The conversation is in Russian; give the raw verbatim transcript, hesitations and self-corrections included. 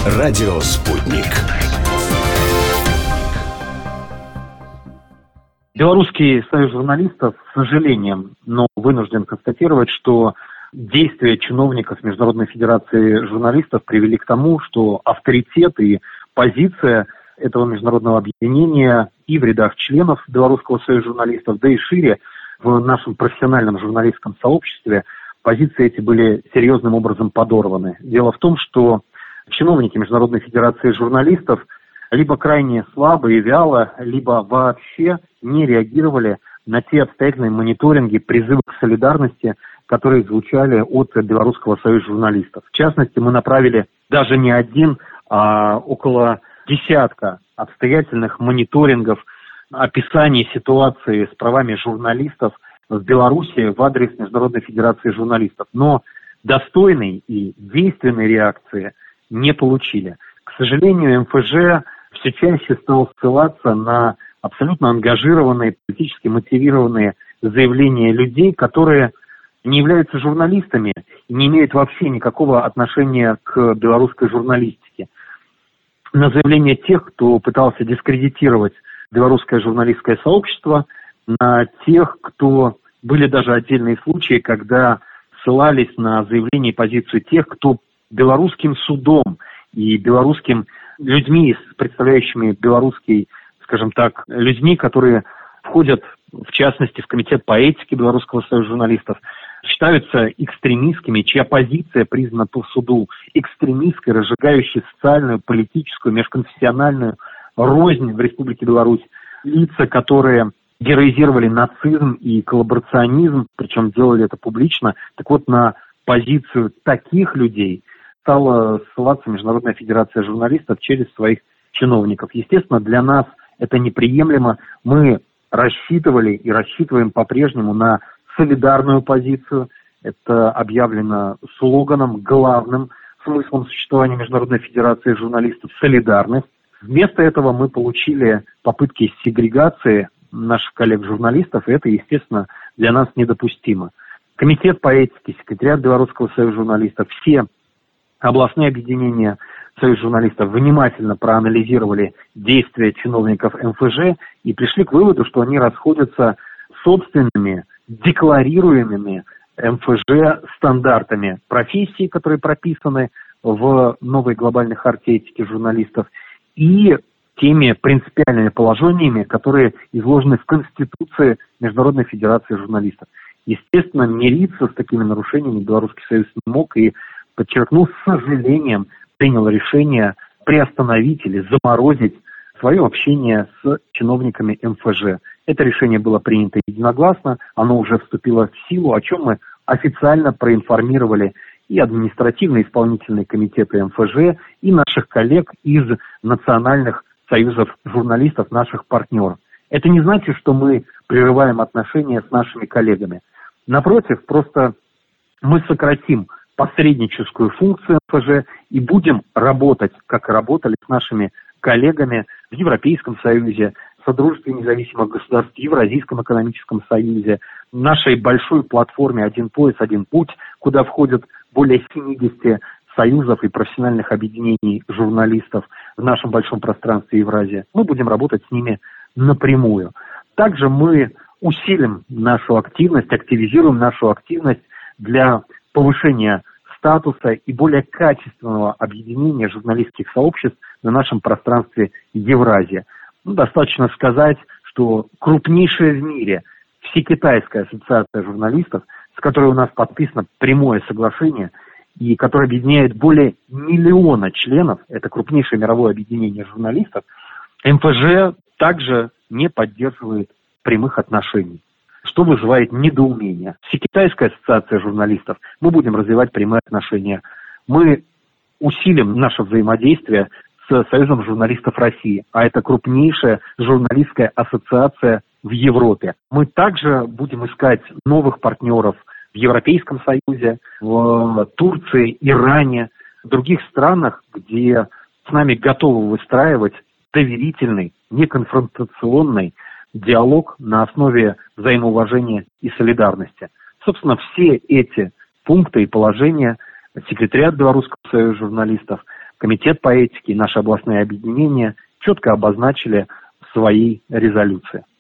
Радио «Спутник». Белорусский союз журналистов, с сожалением, но вынужден констатировать, что действия чиновников Международной федерации журналистов привели к тому, что авторитет и позиция этого международного объединения и в рядах членов Белорусского союза журналистов, да и шире в нашем профессиональном журналистском сообществе, позиции эти были серьезным образом подорваны. Дело в том, что чиновники Международной федерации журналистов либо крайне слабо и вяло, либо вообще не реагировали на те обстоятельные мониторинги, призывы к солидарности, которые звучали от Белорусского союза журналистов. В частности, мы направили даже не один, а около десятка обстоятельных мониторингов, описаний ситуации с правами журналистов в Беларуси в адрес Международной федерации журналистов. Но достойной и действенной реакции не получили. К сожалению, эм эф жэ все чаще стал ссылаться на абсолютно ангажированные, политически мотивированные заявления людей, которые не являются журналистами и не имеют вообще никакого отношения к белорусской журналистике. На заявления тех, кто пытался дискредитировать белорусское журналистское сообщество, на тех, кто... Были даже отдельные случаи, когда ссылались на заявления и позицию тех, кто белорусским судом и белорусским людьми, представляющими белорусский, скажем так, людьми, которые входят, в частности, в комитет по этике Белорусского союза журналистов, считаются экстремистскими, чья позиция признана по суду экстремистской, разжигающей социальную, политическую, межконфессиональную рознь в Республике Беларусь. Лица, которые героизировали нацизм и коллаборационизм, причем делали это публично. Так вот, на позицию таких людей стала ссылаться Международная федерация журналистов через своих чиновников. Естественно, для нас это неприемлемо. Мы рассчитывали и рассчитываем по-прежнему на солидарную позицию. Это объявлено слоганом, главным смыслом существования Международной федерации журналистов – солидарность. Вместо этого мы получили попытки сегрегации наших коллег-журналистов, и это, естественно, для нас недопустимо. Комитет по этике, секретариат Белорусского союза журналистов, все областные объединения Союза журналистов внимательно проанализировали действия чиновников эм эф жэ и пришли к выводу, что они расходятся с собственными декларируемыми эм эф жэ стандартами профессии, которые прописаны в новой глобальной хартии этики журналистов, и теми принципиальными положениями, которые изложены в Конституции Международной федерации журналистов. Естественно, мириться с такими нарушениями Белорусский союз не мог и, подчеркну, с сожалением принял решение приостановить или заморозить свое общение с чиновниками эм эф жэ. Это решение было принято единогласно, оно уже вступило в силу, о чем мы официально проинформировали и административные исполнительные комитеты эм эф жэ, и наших коллег из национальных союзов журналистов, наших партнеров. Это не значит, что мы прерываем отношения с нашими коллегами. Напротив, просто мы сократим посредническую функцию эм эф жэ и будем работать, как и работали с нашими коллегами в Европейском Союзе, в Содружестве независимых государств, в Евразийском экономическом союзе, в нашей большой платформе «Один пояс, один путь», куда входят более семидесяти союзов и профессиональных объединений журналистов в нашем большом пространстве Евразия. Мы будем работать с ними напрямую. Также мы усилим нашу активность, активизируем нашу активность для повышения статуса и более качественного объединения журналистских сообществ на нашем пространстве Евразия. Ну, достаточно сказать, что крупнейшая в мире Всекитайская ассоциация журналистов, с которой у нас подписано прямое соглашение, и которое объединяет более миллиона членов, это крупнейшее мировое объединение журналистов, эм эф жэ также не поддерживает прямых отношений, что вызывает недоумение. Всекитайская ассоциация журналистов, мы будем развивать прямые отношения. Мы усилим наше взаимодействие с Союзом журналистов России, а это крупнейшая журналистская ассоциация в Европе. Мы также будем искать новых партнеров в Европейском Союзе, в Турции, Иране, в других странах, где с нами готовы выстраивать доверительный, неконфронтационный диалог на основе взаимоуважения и солидарности. Собственно, все эти пункты и положения секретариат Белорусского союза журналистов Комитет по этике и наши областные объединения четко обозначили свои резолюции.